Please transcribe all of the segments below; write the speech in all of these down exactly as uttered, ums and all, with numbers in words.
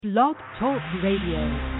Blog Talk Radio.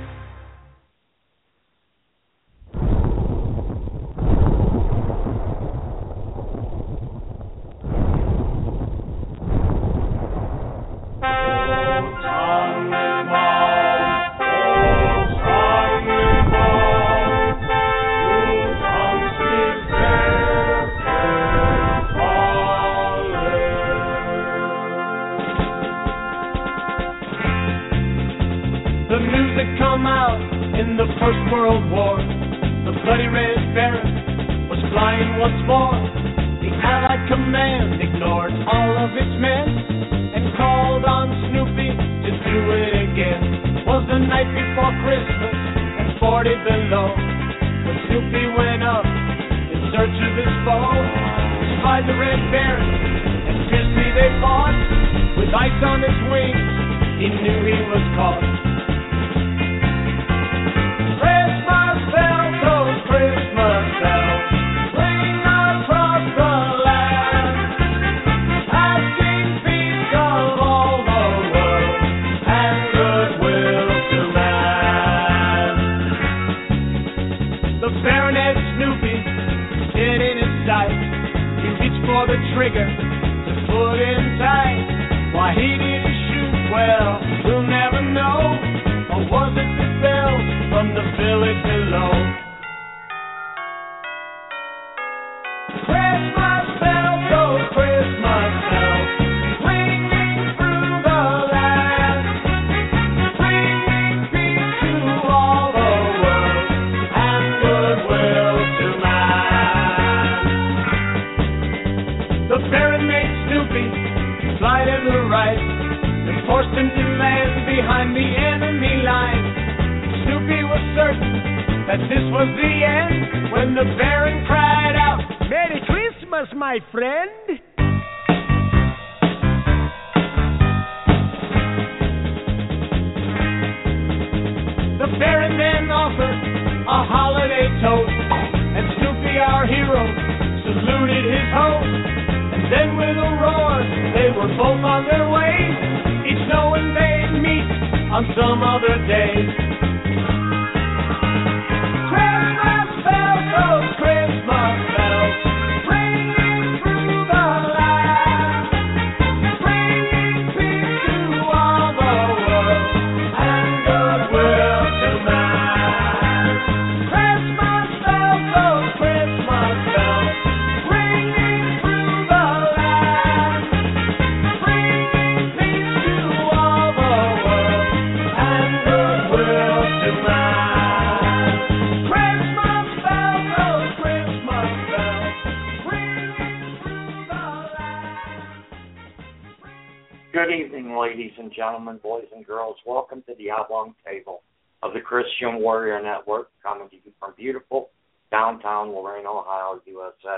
Gentlemen, boys and girls, welcome to the Oblong Table of the Christian Warrior Network, coming to you from beautiful downtown Lorain, Ohio, U S A.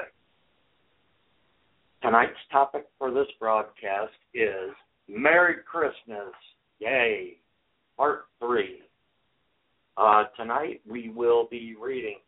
Tonight's topic for this broadcast is Merry Christmas, Yay, Part three. Uh, tonight we will be reading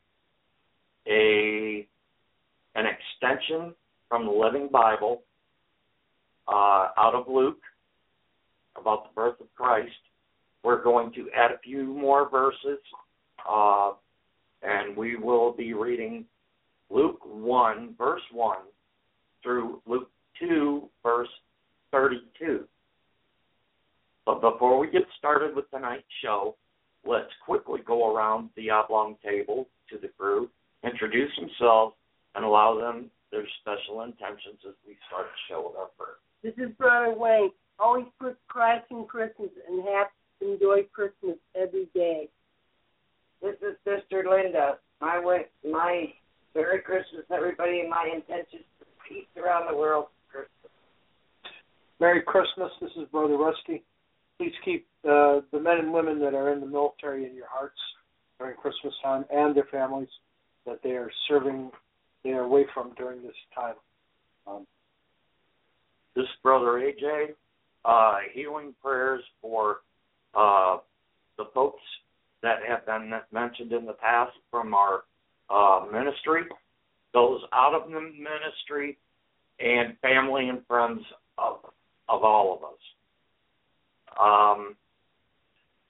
a an extension from the Living Bible uh, out of Luke, about the birth of Christ. We're going to add a few more verses, uh, and we will be reading Luke one, verse one, through Luke two, verse thirty-two. But before we get started with tonight's show, let's quickly go around the oblong table to the crew, introduce themselves, and allow them their special intentions as we start the show with our prayer. This is Brother Wayne. Always put Christ in Christmas and have to enjoy Christmas every day. This is Sister Linda. My way, my Merry Christmas, everybody, and my intentions for peace around the world for Christmas. Merry Christmas. This is Brother Rusty. Please keep uh, the men and women that are in the military in your hearts during Christmas time, and their families that they are serving, they are away from during this time. Um, this is Brother A J. Uh, healing prayers for uh, the folks that have been mentioned in the past from our uh, ministry, those out of the ministry, and family and friends of, of all of us. Um,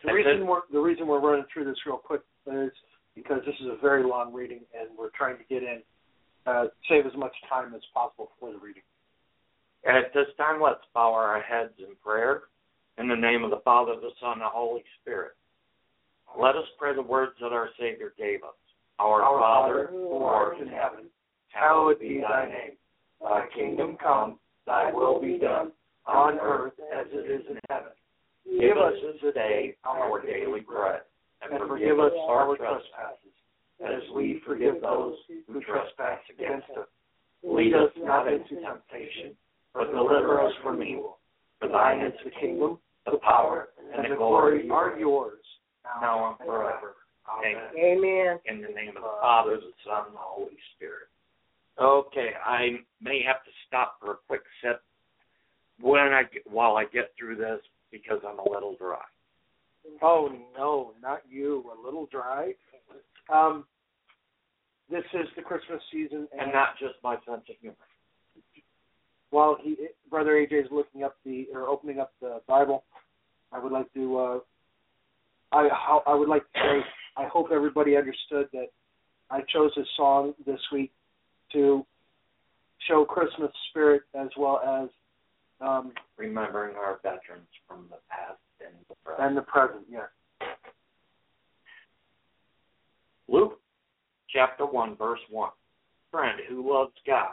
The reason we're the reason we're running through this real quick is because this is a very long reading, and we're trying to get in, uh, save as much time as possible for the reading. At this time, let's bow our heads in prayer. In the name of the Father, the Son, and the Holy Spirit. Let us pray the words that our Savior gave us. Our, Our Father, Father, who art in heaven, hallowed be thy name. Thy kingdom come, thy will be done, on earth as it is in heaven. give us this day our daily bread, and forgive us our trespasses, as we forgive those who trespass against us. Lead us not into temptation, but deliver us from evil. For thine is the kingdom, the power, and the glory are yours, now and forever. Amen. Amen. In the name of the Father, the Son, and the Holy Spirit. Okay, I may have to stop for a quick sip when I get, while I get through this because I'm a little dry. Oh, no, not you. A little dry. Um, this is the Christmas season. And, and not just my sense of humor. While he, Brother A J is looking up the, or opening up the Bible, I would like to, uh, I, I would like to say, I hope everybody understood that I chose this song this week to show Christmas spirit as well as um, remembering our veterans from the past and the present. And the present, yes. Luke chapter one, verse one. Friend who loves God.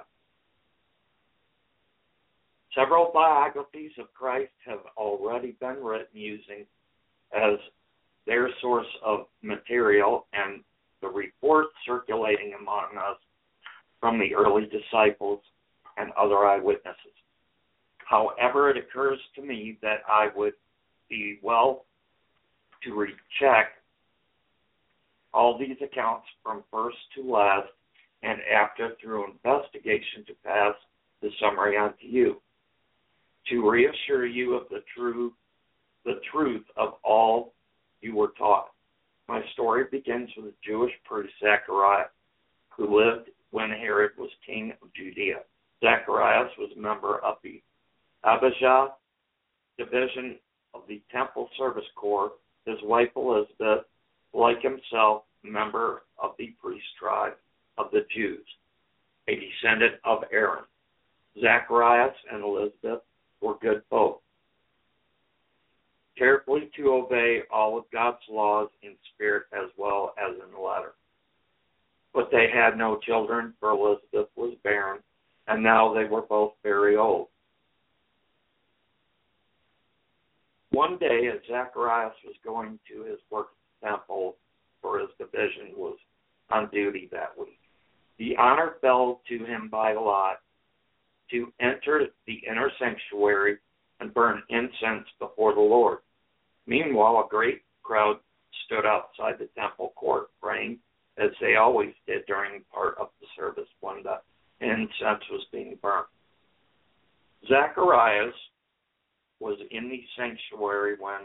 Several biographies of Christ have already been written using as their source of material and the reports circulating among us from the early disciples and other eyewitnesses. However, it occurs to me that I would be well to recheck all these accounts from first to last and after through investigation to pass the summary on to you, to reassure you of the true, the truth of all you were taught. My story begins with a Jewish priest, Zacharias, who lived when Herod was king of Judea. Zacharias was a member of the Abijah division of the Temple Service Corps. His wife Elizabeth, like himself, a member of the priest tribe of the Jews, a descendant of Aaron. Zacharias and Elizabeth were good folk, carefully to obey all of God's laws in spirit as well as in letter. But they had no children, for Elizabeth was barren, and now they were both very old. One day, as Zacharias was going to his work at the temple, for his division was on duty that week, the honor fell to him by lot to enter the inner sanctuary and burn incense before the Lord. Meanwhile, a great crowd stood outside the temple court praying, as they always did during part of the service when the incense was being burnt. Zacharias was in the sanctuary when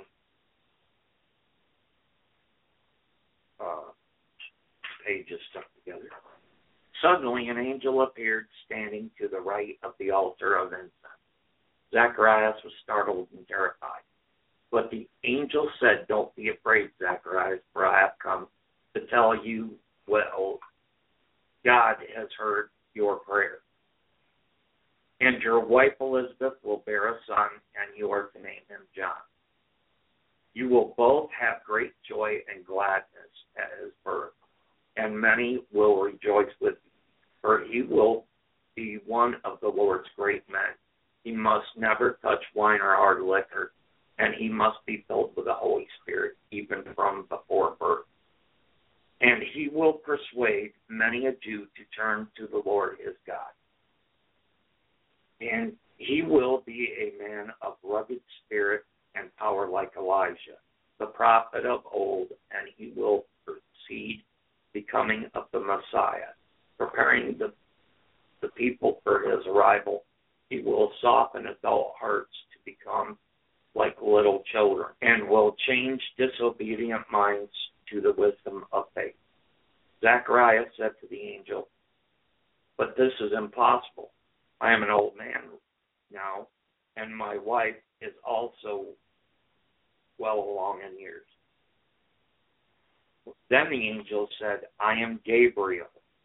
uh, pages stuck together. Suddenly, an angel appeared standing to the right of the altar of incense. Zacharias was startled and terrified. But the angel said, "Don't be afraid, Zacharias, for I have come to tell you, well, God has heard your prayer. And your wife Elizabeth will bear a son, and you are to name him John. You will both have great joy and gladness at his birth, and many will rejoice with you, for he will be one of the Lord's great men. He must never touch wine or hard liquor, and he must be filled with the Holy Spirit, even from before birth. And he will persuade many a Jew to turn to the Lord his God. And he will be a man of rugged spirit and power like Elijah, the prophet of old, and he will proceed the coming of the Messiah, preparing the, the people for his arrival. He will soften adult hearts to become like little children, and will change disobedient minds to the wisdom of faith." Zacharias said to the angel, "But this is impossible. I am an old man now, and my wife is also well along in years." Then the angel said, I am Gabriel.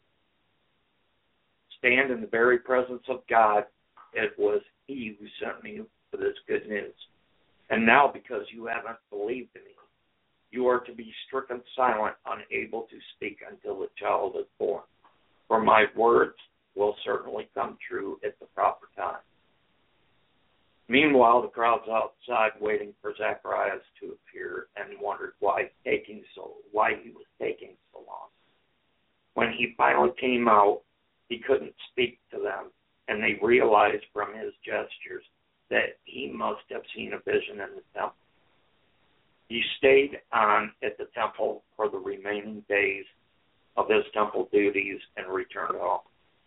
Stand in the very presence of God. It was he who sent me for this good news. And now, because you haven't believed in me, you are to be stricken silent, unable to speak until the child is born. For my words will certainly come true at the proper time. Meanwhile, the crowds outside waiting for Zacharias to appear and wondered why taking so why he was taking so long. When he finally came out, he couldn't speak to them, and they realized from his gestures that he must have seen a vision in the temple. He stayed on at the temple for the remaining days of his temple duties and returned home.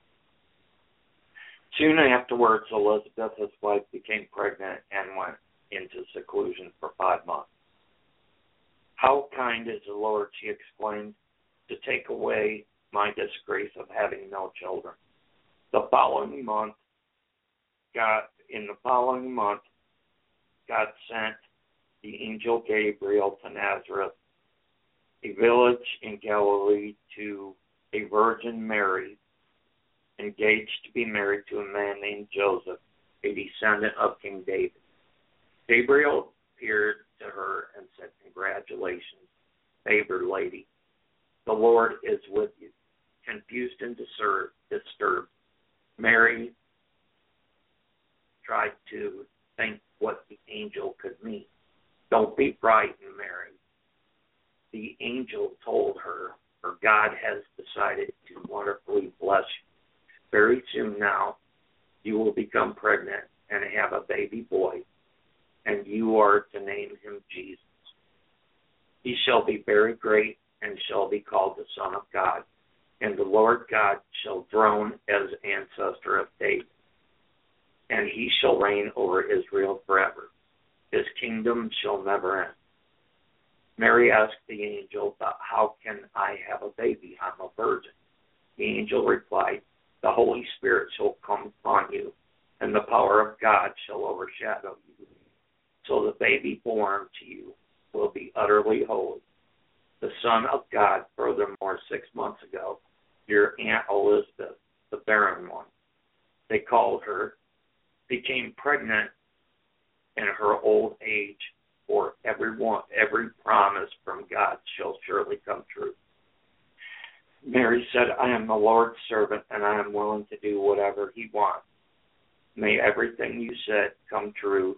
Soon afterwards, Elizabeth, his wife, became pregnant and went into seclusion for five months. How kind is the Lord, she exclaimed, to take away my disgrace of having no children. The following month, God, in the following month, God sent the angel Gabriel to Nazareth, a village in Galilee, to a virgin Mary, engaged to be married to a man named Joseph, a descendant of King David. Gabriel appeared to her and said, Congratulations, favored lady. The Lord is with you. Confused and disturbed, Mary tried to think what the angel could mean. Don't be frightened, Mary. The angel told her, for God has decided to wonderfully bless you. Very soon now, you will become pregnant and have a baby boy, and you are to name him Jesus. He shall be very great and shall be called the Son of God, and the Lord God shall throne as ancestor of David, and he shall reign over Israel forever. His kingdom shall never end. Mary asked the angel, but how can I have a baby? I'm a virgin. The angel replied, the Holy Spirit shall come upon you, and the power of God shall overshadow you. So the baby born to you will be utterly holy, the Son of God. Furthermore, six months ago, your Aunt Elizabeth, the barren one, they called her, became pregnant in her old age, for everyone, every promise from God shall surely come true. Mary said, I am the Lord's servant, and I am willing to do whatever he wants. May everything you said come true.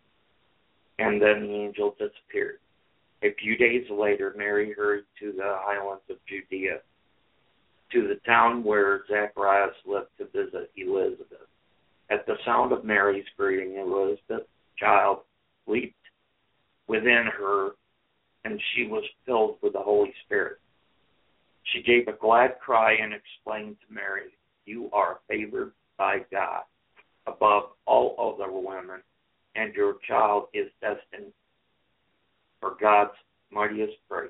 And then the angel disappeared. A few days later, Mary hurried to the highlands of Judea, to the town where Zacharias lived, to visit Elizabeth. At the sound of Mary's greeting, Elizabeth's child leaped within her, and she was filled with the Holy Spirit. She gave a glad cry and explained to Mary, you are favored by God above all other women, and your child is destined for God's mightiest praise.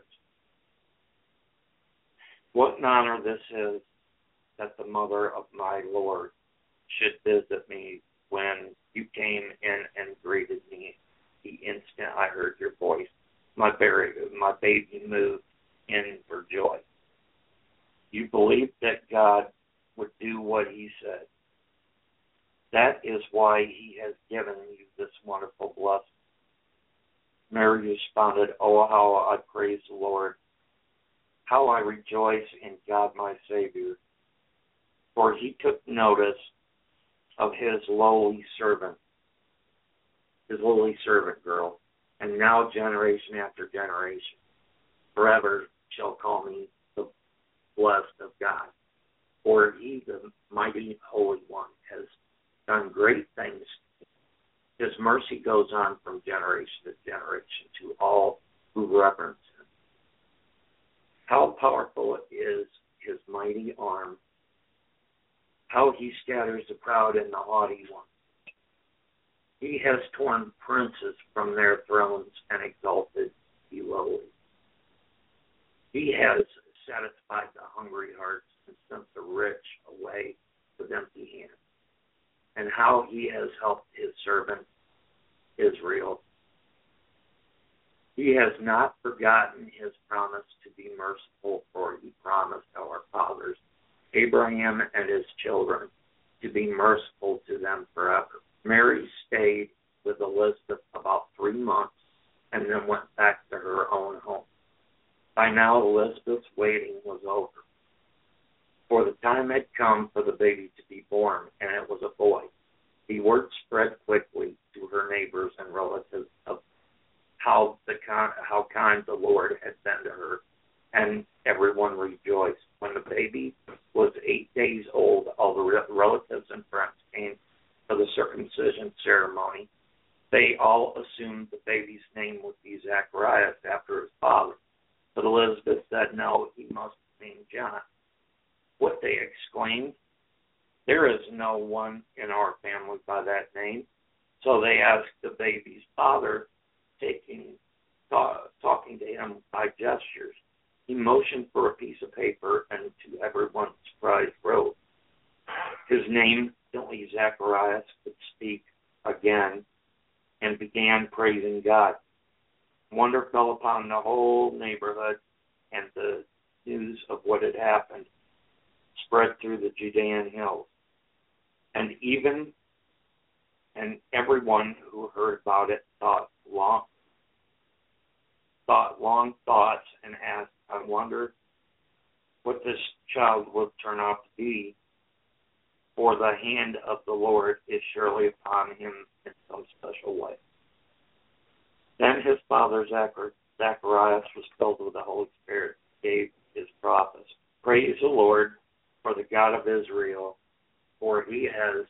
What an honor this is that the mother of my Lord should visit me. When you came in and greeted me, the instant I heard your voice, my, baby, my baby moved in for joy. You believed that God would do what he said. That is why he has given you this wonderful blessing. Mary responded, oh, how I praise the Lord. How I rejoice in God my Savior. For he took notice of his lowly servant, his lowly servant girl, and now generation after generation forever shall call me the blessed of God. For he, the mighty Holy One, has done great things. His mercy goes on from generation to generation to all who reverence him. How powerful is his mighty arm. How he scatters the proud and the haughty one. He has torn princes from their thrones and exalted the lowly. He has satisfied the hungry hearts and sent the rich away with empty hands. And how he has helped his servant Israel. He He has not forgotten his promise to be merciful, for he promised our fathers, Abraham and his children, to be merciful to them forever. Mary stayed with Elizabeth about three months and then went back to her own home. By now, Elizabeth's waiting was over, for the time had come for the baby to be born, and it was a boy. The word spread quickly to her neighbors and relatives of how the how kind the Lord had been to her, and everyone rejoiced. When the baby was eight days old, all the relatives and friends came for the circumcision ceremony. They all assumed the baby's name would be Zacharias after his father, but Elizabeth said, no, he must be named John. What, they exclaimed, there is no one in our family by that name. So they asked the baby's father, taking, talk, talking to him by gestures. He motioned for a piece of paper and to everyone's surprise wrote. His name, instantly Zacharias could speak again and began praising God. Wonder fell upon the whole neighborhood, and the news of what had happened spread through the Judean hills. And even and everyone who heard about it thought long thought long thoughts and asked, I wonder what this child will turn out to be, for the hand of the Lord is surely upon him in some special way. Then his father Zacharias was filled with the Holy Spirit, gave his prophecy. Praise the Lord for the God of Israel, for he has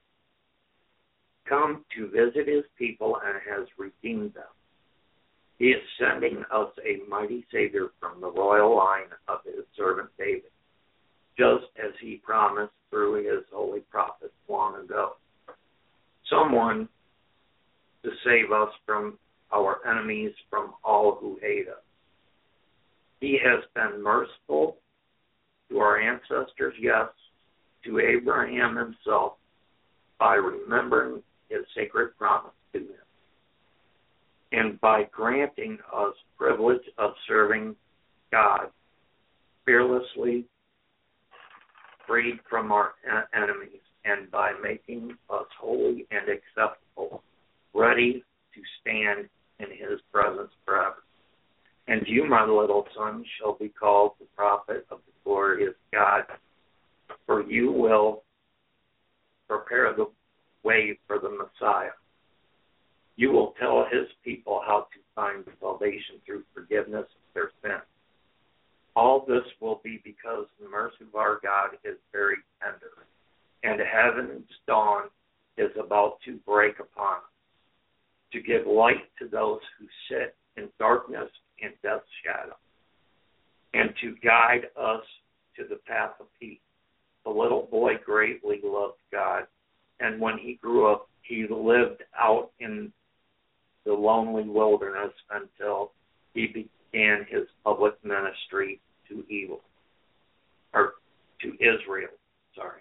come to visit his people and has redeemed them. He is sending us a mighty Savior from the royal line of his servant David, just as he promised through his holy prophets long ago. Someone to save us from our enemies, from all who hate us. He has been merciful to our ancestors, yes, to Abraham himself, by remembering his sacred promise to him, and by granting us privilege of serving God fearlessly, freed from our enemies, and by making us holy and acceptable, ready to stand in his presence forever. And you, my little son, shall be called the prophet of the glorious God, for you will prepare the way for the Messiah. You will tell his people how to find salvation through forgiveness of their sins. All this will be because the mercy of our God is very tender, and heaven's dawn is about to break upon us, to give light to those who sit in darkness and death's shadow, and to guide us to the path of peace. The little boy greatly loved God, and when he grew up, he lived out in the lonely wilderness until he began his public ministry to evil, or to Israel, sorry.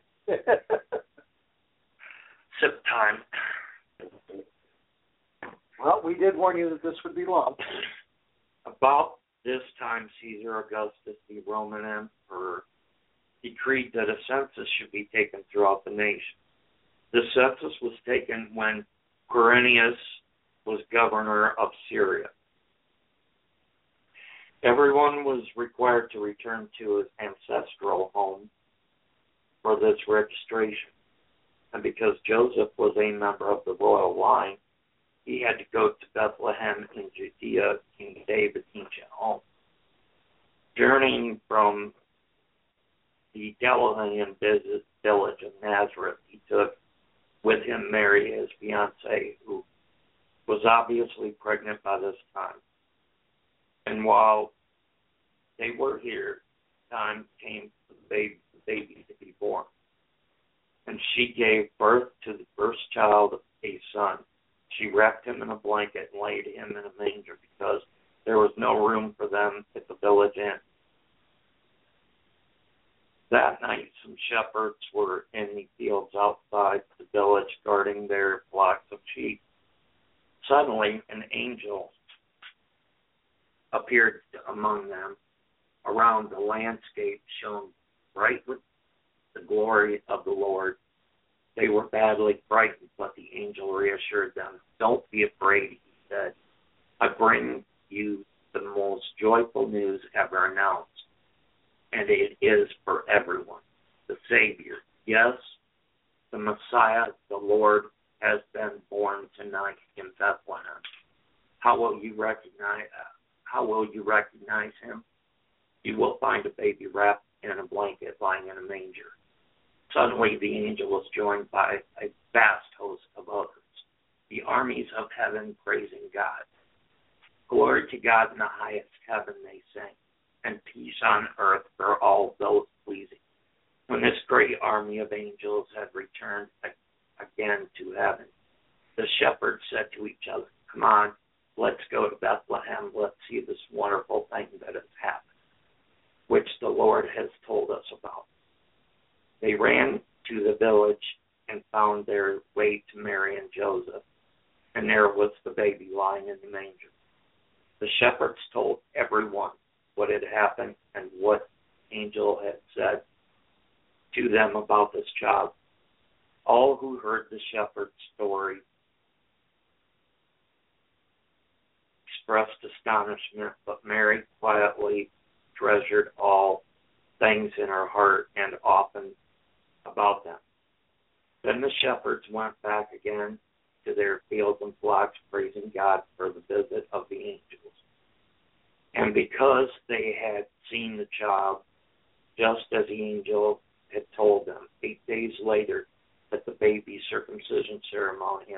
Sip time. Well, we did warn you that this would be long. About this time, Caesar Augustus, the Roman emperor, decreed that a census should be taken throughout the nation. The census was taken when Quirinius was governor of Syria. Everyone was required to return to his ancestral home for this registration. And because Joseph was a member of the royal line, he had to go to Bethlehem in Judea, King David's ancient home. Journeying from the Galilean village of Nazareth, he took with him Mary, his fiancée, who was obviously pregnant by this time. And while they were here, time came for the baby, the baby to be born. And she gave birth to the first child, a son. She wrapped him in a blanket and laid him in a manger because there was no room for them at the village inn. That night, some shepherds were in the fields outside the village guarding their flocks of sheep. Suddenly, an angel appeared among them. Around the landscape shone bright with the glory of the Lord. They were badly frightened, but the angel reassured them. Don't be afraid, he said. I bring you the most joyful news ever announced, and it is for everyone. The Savior, yes, the Messiah, the Lord, has been born tonight in Bethlehem. How will you recognize? How will you recognize him? You will find a baby wrapped in a blanket lying in a manger. Suddenly, the angel was joined by a vast host of others, the armies of heaven praising God. Glory to God in the highest heaven, they sang, and peace on earth for all those pleasing. When this great army of angels had returned again to heaven, the shepherds said to each other, come on, let's go to Bethlehem. Let's see this wonderful thing that has happened, which the Lord has told us about. They ran to the village and found their way to Mary and Joseph, and there was the baby lying in the manger. The shepherds told everyone what had happened and what the angel had said to them about this child. All who heard the shepherd's story expressed astonishment, but Mary quietly treasured all things in her heart and often about them. Then the shepherds went back again to their fields and flocks, praising God for the visit of the angels. And because they had seen the child, just as the angel had told them, eight days later, at the baby's circumcision ceremony,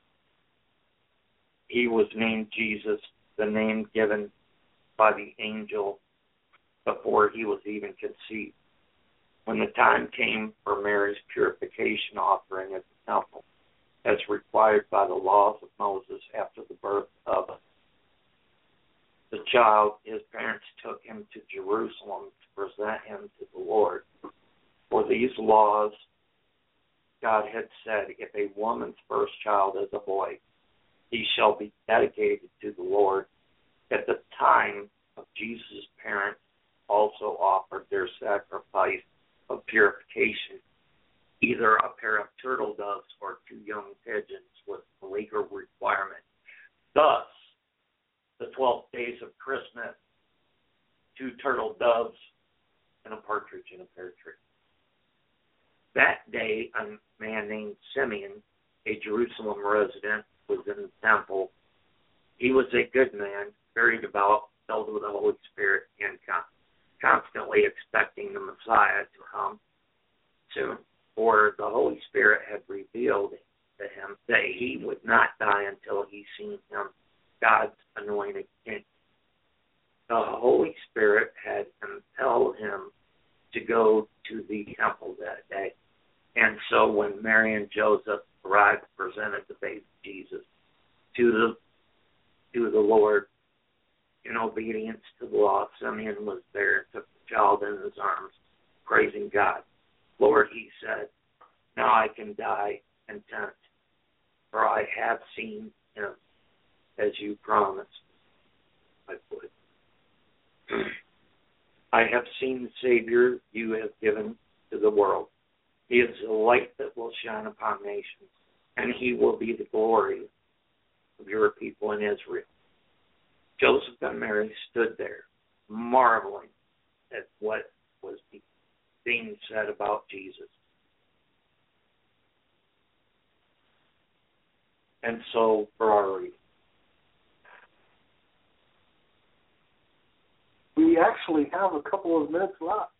he was named Jesus, the name given by the angel before he was even conceived. When the time came for Mary's purification offering at the temple, as required by the laws of Moses after the birth of the child, his parents took him to Jerusalem to present him to the Lord. For these laws, God had said, if a woman's first child is a boy, he shall be dedicated to the Lord. At the time of Jesus' parents also offered their sacrifice of purification. Either a pair of turtle doves or two young pigeons was the legal requirement. Thus, the twelve days of Christmas, two turtle doves and a partridge in a pear tree. That day, a man named Simeon, a Jerusalem resident, was in the temple. He was a good man, very devout, filled with the Holy Spirit, and constantly expecting the Messiah to come soon. For the Holy Spirit had revealed to him that he would not die until he seen him, God's anointed king. The Holy Spirit had impelled him to go to the temple that day. And so when Mary and Joseph arrived, presented the baby Jesus to the to the Lord in obedience to the law, Simeon was there, took the child in his arms, praising God. Lord, he said, now I can die content, for I have seen him as you promised. I put. I have seen the Savior you have given to the world. He is the light that will shine upon nations, and he will be the glory of your people in Israel. Joseph and Mary stood there, marveling at what was being said about Jesus. And so, for our reading, we actually have a couple of minutes left.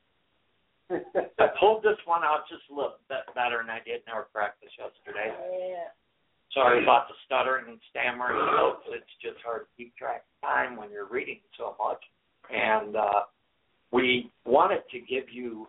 I pulled this one out just a little bit better than I did in our practice yesterday. Yeah. Sorry about the stuttering and stammering. It's just hard to keep track of time when you're reading so much. And uh, we wanted to give you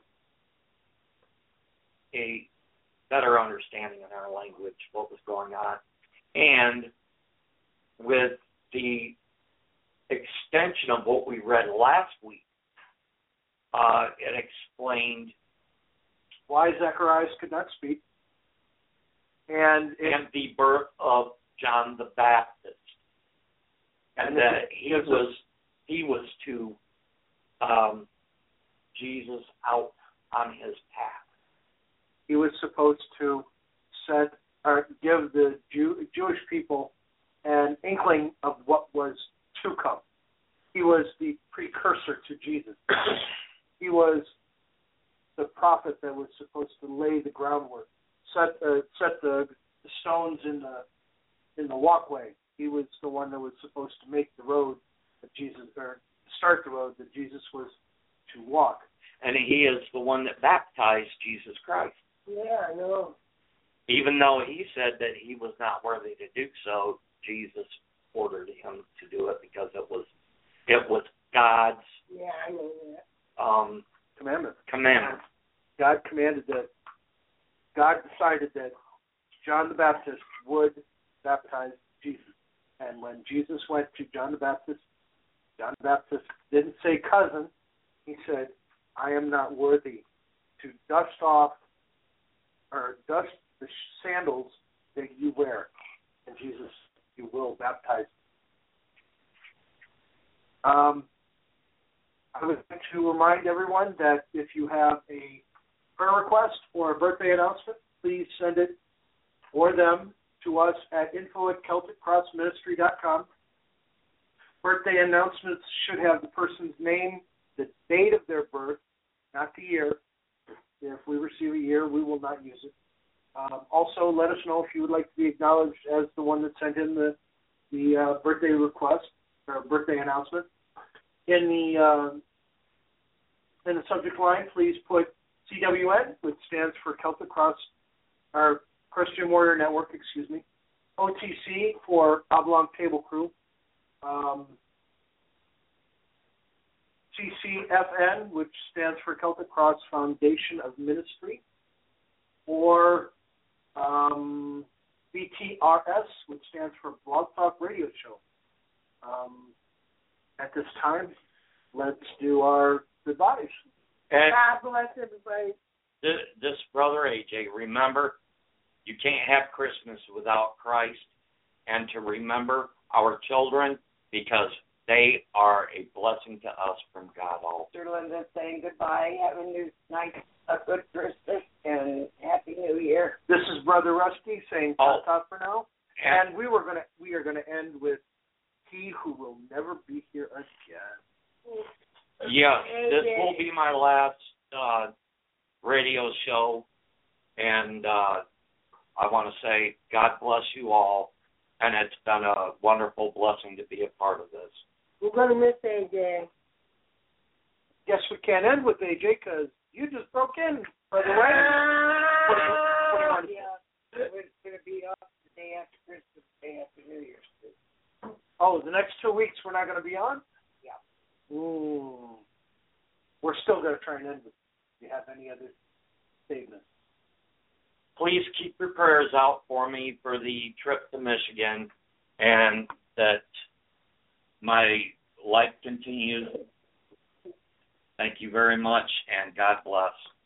a better understanding in our language what was going on. And with the extension of what we read last week, uh, it explained why Zacharias could not speak, and, it, and the birth of John the Baptist, and, and that he was he was to um, Jesus out on his path. He was supposed to set or give the Jew, Jewish people an inkling of what was to come. He was the precursor to Jesus. He was the prophet that was supposed to lay the groundwork, set uh, set the, the stones in the in the walkway. He was the one that was supposed to make the road that Jesus, or start the road that Jesus was to walk. And he is the one that baptized Jesus Christ. Yeah, I know. Even though he said that he was not worthy to do so, Jesus ordered him to do it because it was it was God's Yeah, I know that. um, Commandment. commandment. God commanded that. God decided that John the Baptist would baptize Jesus. And when Jesus went to John the Baptist, John the Baptist didn't say cousin. He said, I am not worthy to dust off or dust the sandals that you wear. And Jesus, you will baptize. Um, I would like to remind everyone that if you have a prayer request or a birthday announcement, please send it or them to us at info at celtic cross ministry dot com. Birthday announcements should have the person's name, the date of their birth, not the year. If we receive a year, we will not use it. Um, also, let us know if you would like to be acknowledged as the one that sent in the the uh, birthday request or birthday announcement. In the uh, in the subject line, please put C W N, which stands for Celtic Cross, or Christian Warrior Network, excuse me. O T C for Oblong Table Crew. Um, C C F N, which stands for Celtic Cross Foundation of Ministry. Or um, B T R S, which stands for Blog Talk Radio Show. Um, at this time, let's do our goodbyes. And God bless everybody. this, this brother A J, remember, you can't have Christmas without Christ, and to remember our children because they are a blessing to us from God also. Sister Linda saying goodbye. Have a new nice, a good Christmas, and Happy New Year. This is Brother Rusty saying Oh. ta-ta for now. And And we were gonna we are gonna end with He Who Will Never Be Here Again. yes, this will be my last uh, radio show, and uh, I want to say God bless you all, and it's been a wonderful blessing to be a part of this. We're going to miss A J. Yes, we can't end with A J because you just broke in, by the way. What do you, what do you want to say? Yeah, we're going to be off the day after Christmas, day after New Year's. Too. Oh, the next two weeks we're not going to be on? Yeah. Ooh. We're still going to try and end with it. Do you have any other statements? Please keep your prayers out for me for the trip to Michigan, and that my life continues. Thank you very much, and God bless.